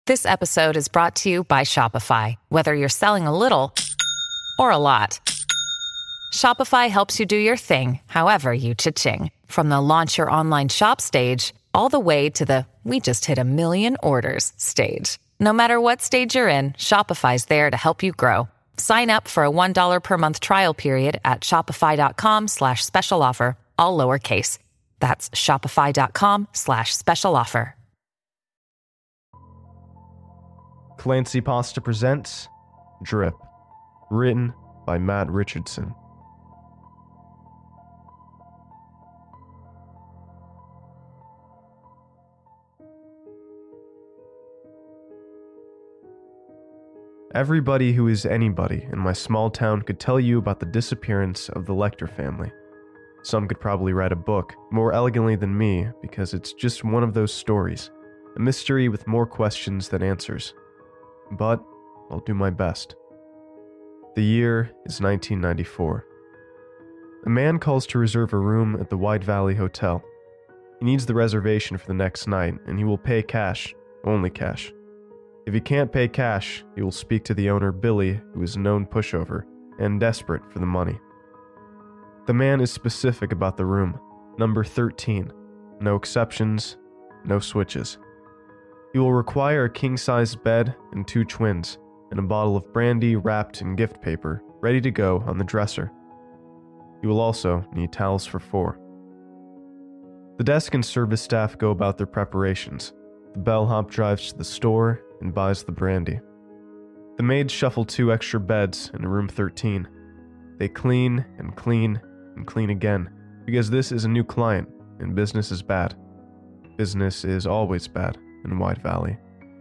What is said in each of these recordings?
This episode is brought to you by Shopify. Whether you're selling a little or a lot, Shopify helps you do your thing, however you cha-ching. From the launch your online shop stage, all the way to the we just hit 1 million orders stage. No matter what stage you're in, Shopify's there to help you grow. Sign up for a $1 per month trial period at shopify.com/special offer, all lowercase. That's shopify.com/special offer. Clancy Pasta presents Drip, written by Matt Richardson. Everybody who is anybody in my small town could tell you about the disappearance of the Lecter family. Some could probably write a book more elegantly than me because it's just one of those stories, a mystery with more questions than answers. But I'll do my best. The year is 1994. A man calls to reserve a room at the White Valley Hotel. He needs the reservation for the next night, and he will pay cash, only cash. If he can't pay cash, he will speak to the owner, Billy, who is a known pushover and desperate for the money. The man is specific about the room, number 13. No exceptions, no switches. He will require a king-sized bed and 2 twins, and a bottle of brandy wrapped in gift paper, ready to go on the dresser. He will also need towels for 4. The desk and service staff go about their preparations. The bellhop drives to the store and buys the brandy. The maids shuffle 2 extra beds in room 13. They clean and clean and clean again, because this is a new client and business is bad. Business is always bad in White Valley.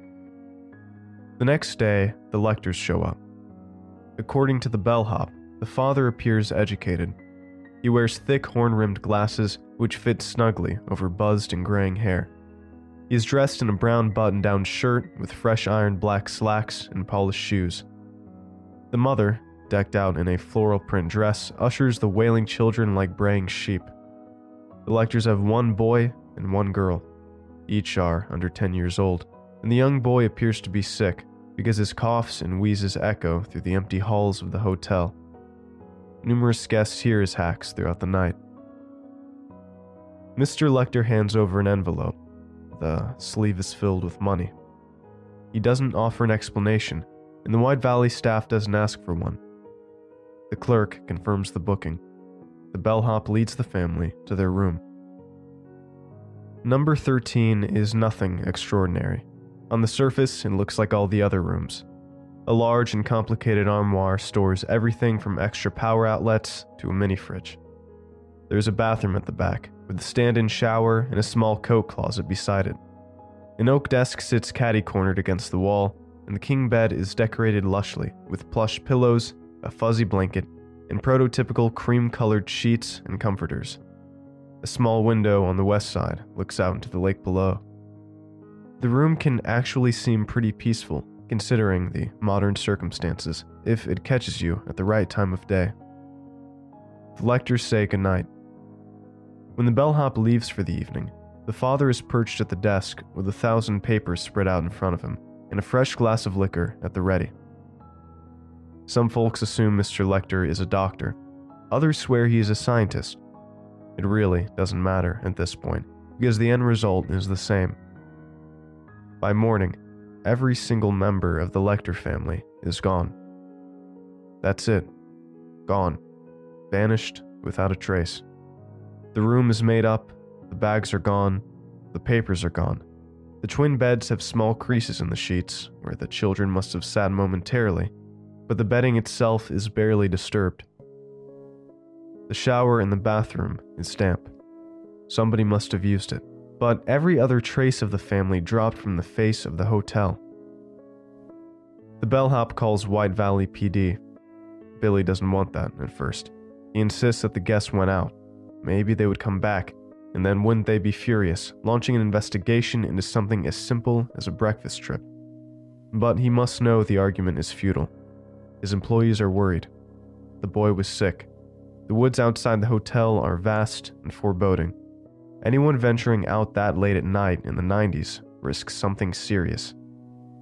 The next day, the Lecters show up. According to the bellhop, the father appears educated. He wears thick horn-rimmed glasses which fit snugly over buzzed and graying hair. He is dressed in a brown button-down shirt with fresh ironed black slacks and polished shoes. The mother, decked out in a floral print dress, ushers the wailing children like braying sheep. The Lecters have 1 boy and 1 girl. Each are under 10 years old, and the young boy appears to be sick because his coughs and wheezes echo through the empty halls of the hotel. Numerous guests hear his hacks throughout the night. Mr. Lecter hands over an envelope. The sleeve is filled with money. He doesn't offer an explanation, and the White Valley staff doesn't ask for one. The clerk confirms the booking. The bellhop leads the family to their room. Number 13 is nothing extraordinary. On the surface, it looks like all the other rooms. A large and complicated armoire stores everything from extra power outlets to a mini fridge. There's a bathroom at the back, with a stand-in shower and a small coat closet beside it. An oak desk sits catty-cornered against the wall, and the king bed is decorated lushly with plush pillows, a fuzzy blanket, and prototypical cream-colored sheets and comforters. A small window on the west side looks out into the lake below. The room can actually seem pretty peaceful, considering the modern circumstances, if it catches you at the right time of day. The Lecters say goodnight. When the bellhop leaves for the evening, the father is perched at the desk with 1,000 papers spread out in front of him, and a fresh glass of liquor at the ready. Some folks assume Mr. Lecter is a doctor. Others swear he is a scientist. It really doesn't matter at this point, because the end result is the same. By morning, every single member of the Lecter family is gone. That's it. Gone. Vanished without a trace. The room is made up, the bags are gone, the papers are gone. The twin beds have small creases in the sheets, where the children must have sat momentarily, but the bedding itself is barely disturbed. The shower in the bathroom is damp. Somebody must have used it, but every other trace of the family dropped from the face of the hotel. The bellhop calls White Valley PD. Billy doesn't want that at first. He insists that the guests went out. Maybe they would come back, and then wouldn't they be furious, launching an investigation into something as simple as a breakfast trip. But he must know the argument is futile. His employees are worried. The boy was sick. The woods outside the hotel are vast and foreboding. Anyone venturing out that late at night in the 90s risks something serious.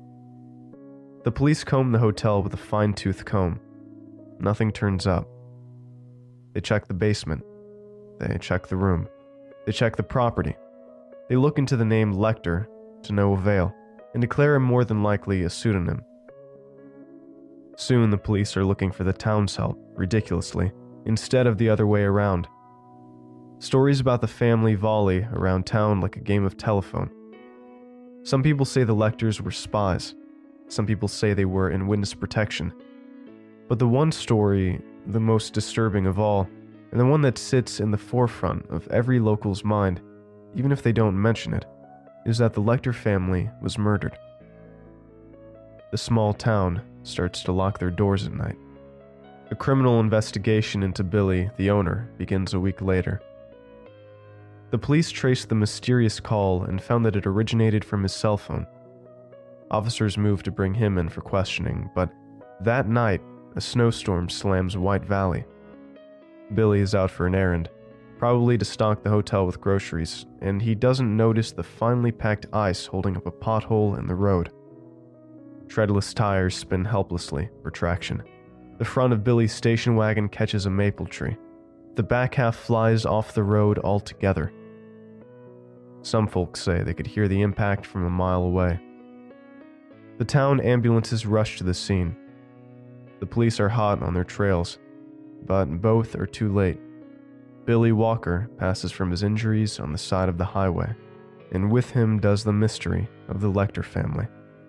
The police comb the hotel with a fine-tooth comb. Nothing turns up. They check the basement. They check the room. They check the property. They look into the name Lecter, to no avail, and declare him more than likely a pseudonym. Soon the police are looking for the town's help, ridiculously, instead of the other way around. Stories about the family volley around town like a game of telephone. Some people say the Lecters were spies. Some people say they were in witness protection. But the one story, the most disturbing of all, and the one that sits in the forefront of every local's mind, even if they don't mention it, is that the Lecter family was murdered. The small town starts to lock their doors at night. A criminal investigation into Billy, the owner, begins a week later. The police traced the mysterious call and found that it originated from his cell phone. Officers moved to bring him in for questioning, but that night, a snowstorm slams White Valley. Billy is out for an errand, probably to stock the hotel with groceries, and he doesn't notice the finely packed ice holding up a pothole in the road. Treadless tires spin helplessly for traction. The front of Billy's station wagon catches a maple tree. The back half flies off the road altogether. Some folks say they could hear the impact from a mile away. The town ambulances rush to the scene. The police are hot on their trails, but both are too late. Billy Walker passes from his injuries on the side of the highway, and with him does the mystery of the Lecter family.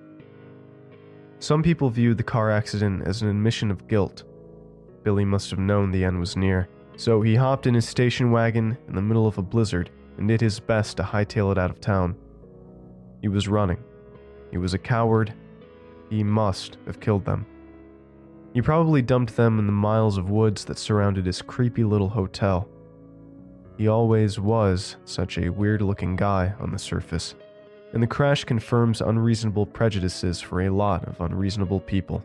Some people view the car accident as an admission of guilt. Billy must have known the end was near, so he hopped in his station wagon in the middle of a blizzard and did his best to hightail it out of town. He was running. He was a coward. He must have killed them. He probably dumped them in the miles of woods that surrounded his creepy little hotel. He always was such a weird-looking guy on the surface, and the crash confirms unreasonable prejudices for a lot of unreasonable people.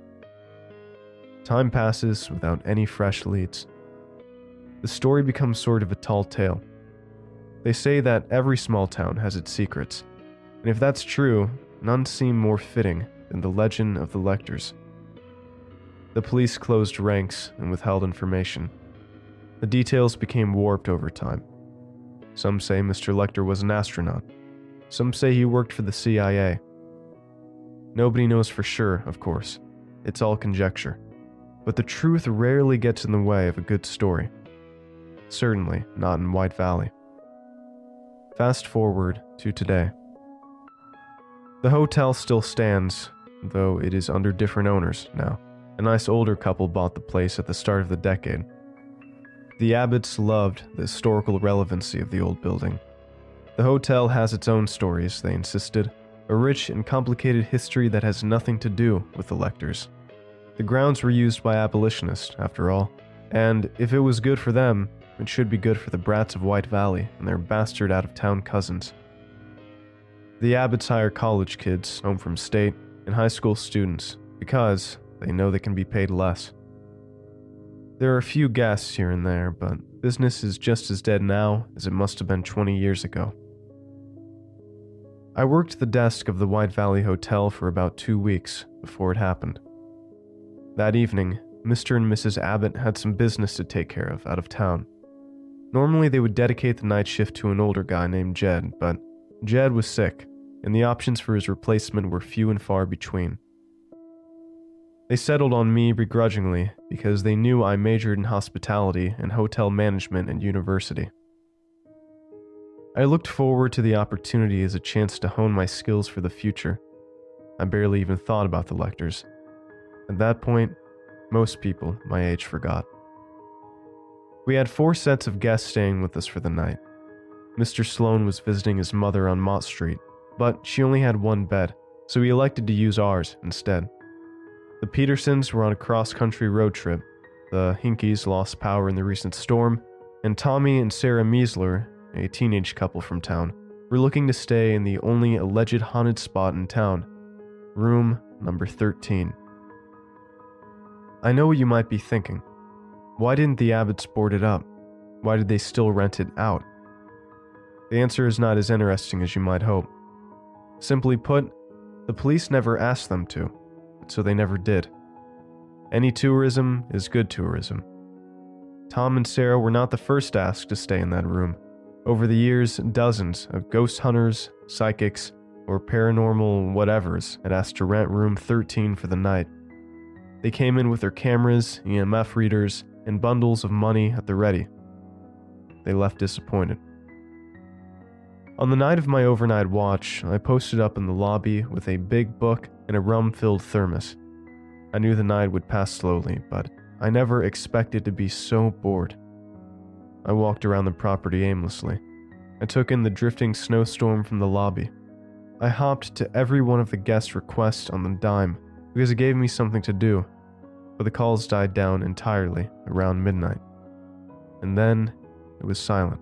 Time passes without any fresh leads. The story becomes sort of a tall tale. They say that every small town has its secrets, and if that's true, none seem more fitting than the legend of the Lecters. The police closed ranks and withheld information. The details became warped over time. Some say Mr. Lecter was an astronaut. Some say he worked for the CIA. Nobody knows for sure, of course. It's all conjecture. But the truth rarely gets in the way of a good story. Certainly not in White Valley. Fast forward to today. The hotel still stands, though it is under different owners now. A nice older couple bought the place at the start of the decade. The Abbotts loved the historical relevancy of the old building. The hotel has its own stories, they insisted, a rich and complicated history that has nothing to do with the Lecters. The grounds were used by abolitionists, after all, and if it was good for them, it should be good for the brats of White Valley and their bastard out-of-town cousins. The Abbotts hire college kids home from state and high school students because they know they can be paid less. There are a few guests here and there, but business is just as dead now as it must have been 20 years ago. I worked the desk of the White Valley Hotel for about 2 weeks before it happened. That evening, Mr. and Mrs. Abbott had some business to take care of out of town. Normally they would dedicate the night shift to an older guy named Jed, but Jed was sick, and the options for his replacement were few and far between. They settled on me begrudgingly because they knew I majored in hospitality and hotel management at university. I looked forward to the opportunity as a chance to hone my skills for the future. I barely even thought about the Lecters. At that point, most people my age forgot. We had 4 sets of guests staying with us for the night. Mr. Sloan was visiting his mother on Mott Street, but she only had 1 bed, so he elected to use ours instead. The Petersons were on a cross-country road trip, the Hinkies lost power in the recent storm, and Tommy and Sarah Meisler, a teenage couple from town, were looking to stay in the only alleged haunted spot in town, room number 13. I know what you might be thinking. Why didn't the Abbotts board it up? Why did they still rent it out? The answer is not as interesting as you might hope. Simply put, the police never asked them to. so they never did. Any tourism is good tourism. Tom and Sarah were not the first asked to stay in that room. Over the years, dozens of ghost hunters, psychics, or paranormal whatevers had asked to rent room 13 for the night. They came in with their cameras, EMF readers, and bundles of money at the ready. They left disappointed. On the night of my overnight watch, I posted up in the lobby with a big book and a rum-filled thermos. I knew the night would pass slowly, but I never expected to be so bored. I walked around the property aimlessly. I took in the drifting snowstorm from the lobby. I hopped to every one of the guest requests on the dime because it gave me something to do, but the calls died down entirely around midnight. And then it was silent.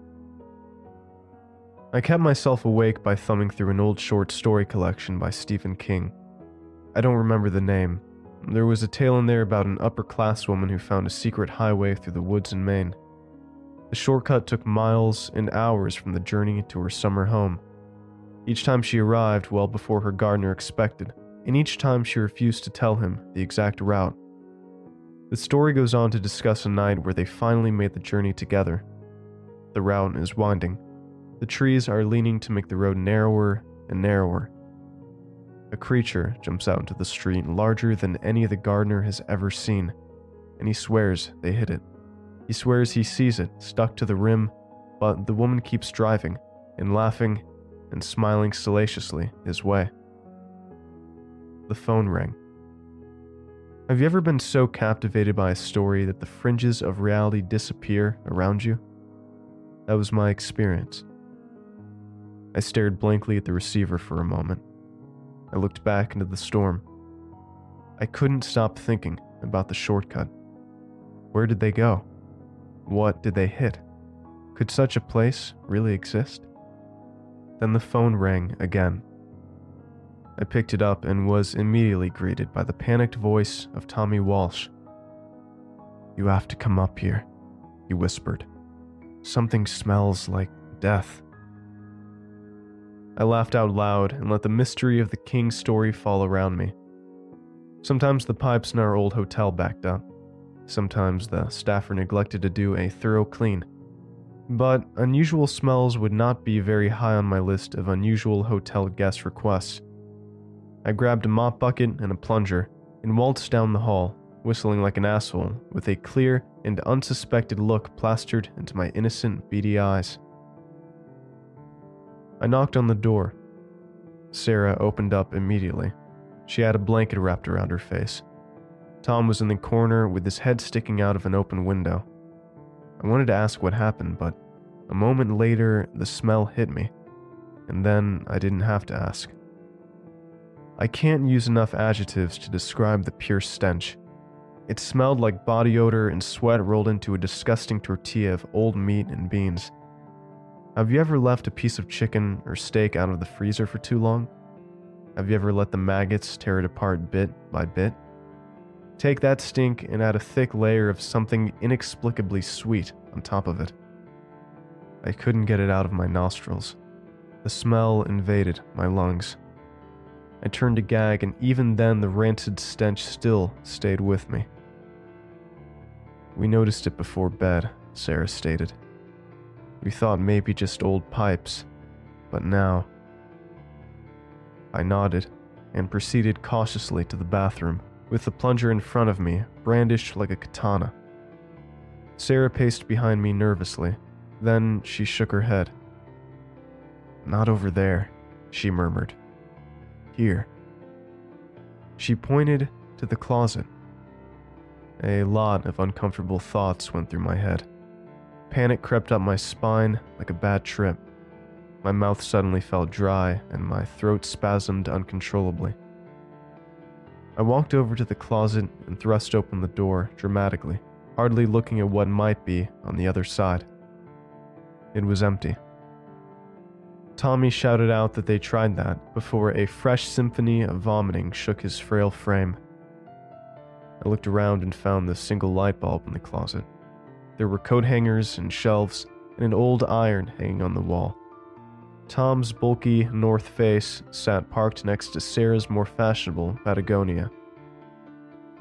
I kept myself awake by thumbing through an old short story collection by Stephen King. I don't remember the name. There was a tale in there about an upper-class woman who found a secret highway through the woods in Maine. The shortcut took miles and hours from the journey to her summer home. Each time she arrived well before her gardener expected, and each time she refused to tell him the exact route. The story goes on to discuss a night where they finally made the journey together. The route is winding. The trees are leaning to make the road narrower and narrower. A creature jumps out into the street larger than any the gardener has ever seen, and he swears they hit it. He swears he sees it stuck to the rim, but the woman keeps driving and laughing and smiling salaciously his way. The phone rang. Have you ever been so captivated by a story that the fringes of reality disappear around you? That was my experience. I stared blankly at the receiver for a moment. I looked back into the storm. I couldn't stop thinking about the shortcut. Where did they go? What did they hit? Could such a place really exist? Then the phone rang again. I picked it up and was immediately greeted by the panicked voice of Tommy Walsh. "You have to come up here," he whispered. "Something smells like death." I laughed out loud and let the mystery of the King story fall around me. Sometimes the pipes in our old hotel backed up. Sometimes the staffer neglected to do a thorough clean. But unusual smells would not be very high on my list of unusual hotel guest requests. I grabbed a mop bucket and a plunger and waltzed down the hall, whistling like an asshole with a clear and unsuspected look plastered into my innocent, beady eyes. I knocked on the door. Sarah opened up immediately. She had a blanket wrapped around her face. Tom was in the corner with his head sticking out of an open window. I wanted to ask what happened, but a moment later the smell hit me, and then I didn't have to ask. I can't use enough adjectives to describe the pure stench. It smelled like body odor and sweat rolled into a disgusting tortilla of old meat and beans. Have you ever left a piece of chicken or steak out of the freezer for too long? Have you ever let the maggots tear it apart bit by bit? Take that stink and add a thick layer of something inexplicably sweet on top of it. I couldn't get it out of my nostrils. The smell invaded my lungs. I turned to gag, and even then the rancid stench still stayed with me. "We noticed it before bed," Sarah stated. "We thought maybe just old pipes, but now..." I nodded and proceeded cautiously to the bathroom, with the plunger in front of me, brandished like a katana. Sarah paced behind me nervously, then she shook her head. "Not over there," she murmured. "Here." She pointed to the closet. A lot of uncomfortable thoughts went through my head. Panic crept up my spine like a bad trip. My mouth suddenly felt dry and my throat spasmed uncontrollably. I walked over to the closet and thrust open the door dramatically, hardly looking at what might be on the other side. It was empty. Tommy shouted out that they tried that before a fresh symphony of vomiting shook his frail frame. I looked around and found the single light bulb in the closet. There were coat hangers and shelves and an old iron hanging on the wall. Tom's bulky North Face sat parked next to Sarah's more fashionable Patagonia,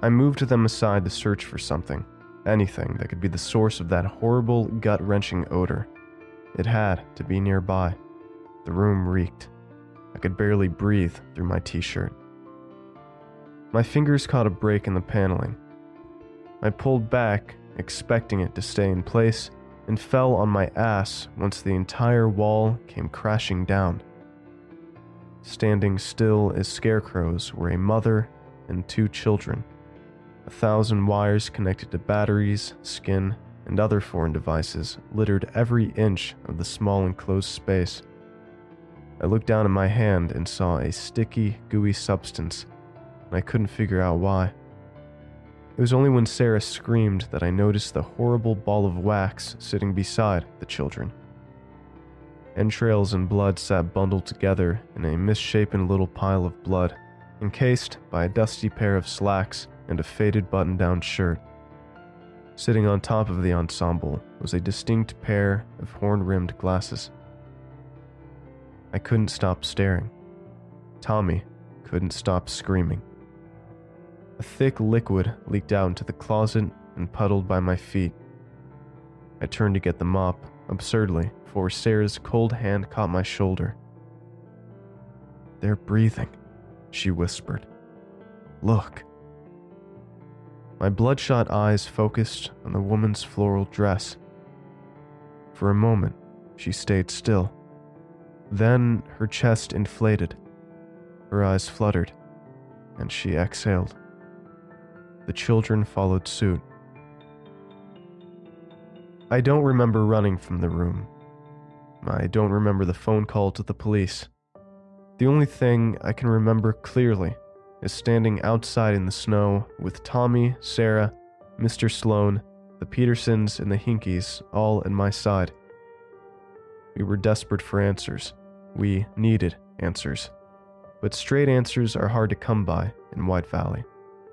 I moved them aside to search for something, anything that could be the source of that horrible, gut-wrenching odor. It had to be nearby. The room reeked. I could barely breathe through my t-shirt. My fingers caught a break in the paneling. I pulled back, expecting it to stay in place, and fell on my ass once the entire wall came crashing down. Standing still as scarecrows were a mother and 2 children. 1,000 wires connected to batteries, skin, and other foreign devices littered every inch of the small enclosed space. I looked down at my hand and saw a sticky, gooey substance, and I couldn't figure out why. It was only when Sarah screamed that I noticed the horrible ball of wax sitting beside the children. Entrails and blood sat bundled together in a misshapen little pile of blood, encased by a dusty pair of slacks and a faded button-down shirt. Sitting on top of the ensemble was a distinct pair of horn-rimmed glasses. I couldn't stop staring. Tommy couldn't stop screaming. A thick liquid leaked out into the closet and puddled by my feet. I turned to get the mop, absurdly, before Sarah's cold hand caught my shoulder. "They're breathing," she whispered. "Look." My bloodshot eyes focused on the woman's floral dress. For a moment, she stayed still. Then her chest inflated, her eyes fluttered, and she exhaled. The children followed suit. I don't remember running from the room. I don't remember the phone call to the police. The only thing I can remember clearly is standing outside in the snow with Tommy, Sarah, Mr. Sloan, the Petersons, and the Hinkies all at my side. We were desperate for answers. We needed answers. But straight answers are hard to come by in White Valley.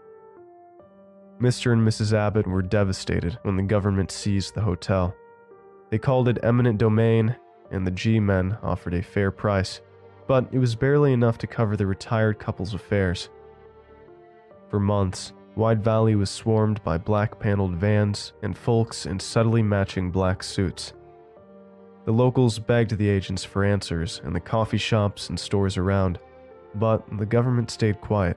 Mr. and Mrs. Abbott were devastated when the government seized the hotel. They called it eminent domain, and the G-men offered a fair price, but it was barely enough to cover the retired couple's affairs. For months, White Valley was swarmed by black-paneled vans and folks in subtly matching black suits. The locals begged the agents for answers in the coffee shops and stores around, but the government stayed quiet.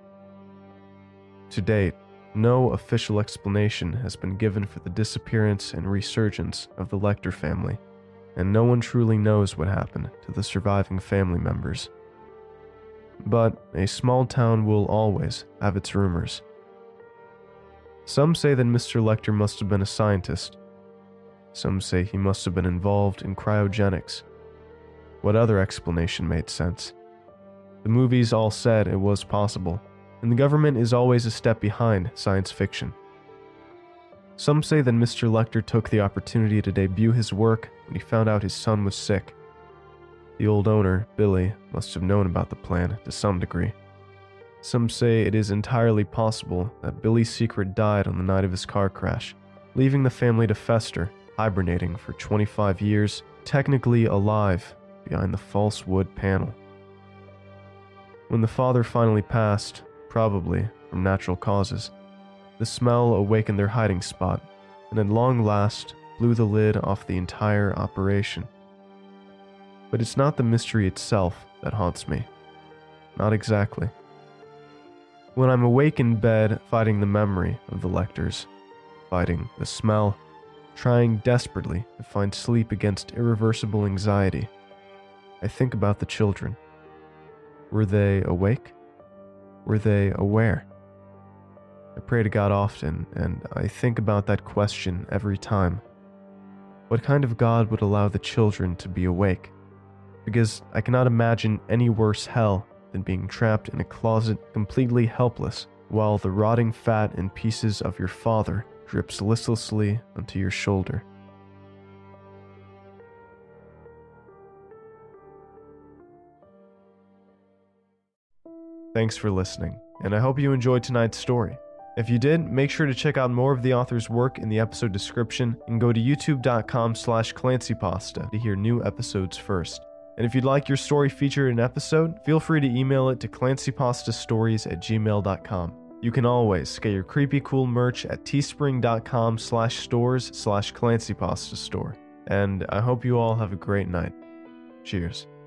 To date, no official explanation has been given for the disappearance and resurgence of the Lecter family, and no one truly knows what happened to the surviving family members. But a small town will always have its rumors. Some say that Mr. Lecter must have been a scientist. Some say he must have been involved in cryogenics. What other explanation made sense? The movies all said it was possible, and the government is always a step behind science fiction. Some say that Mr. Lecter took the opportunity to debut his work when he found out his son was sick. The old owner, Billy, must have known about the plan to some degree. Some say it is entirely possible that Billy's secret died on the night of his car crash, leaving the family to fester, hibernating for 25 years, technically alive, behind the false wood panel. When the father finally passed, probably from natural causes, the smell awakened their hiding spot, and at long last blew the lid off the entire operation. But it's not the mystery itself that haunts me. Not exactly. When I'm awake in bed fighting the memory of the Lecters, fighting the smell, trying desperately to find sleep against irreversible anxiety, I think about the children. Were they awake? Were they aware? I pray to God often, and I think about that question every time. What kind of God would allow the children to be awake? Because I cannot imagine any worse hell than being trapped in a closet completely helpless while the rotting fat and pieces of your father drips listlessly onto your shoulder. Thanks for listening, and I hope you enjoyed tonight's story. If you did, make sure to check out more of the author's work in the episode description and go to youtube.com/clancypasta to hear new episodes first. And if you'd like your story featured in an episode, feel free to email it to clancypastastories@gmail.com. You can always get your creepy cool merch at teespring.com/stores/ClancyPasta store. And I hope you all have a great night. Cheers.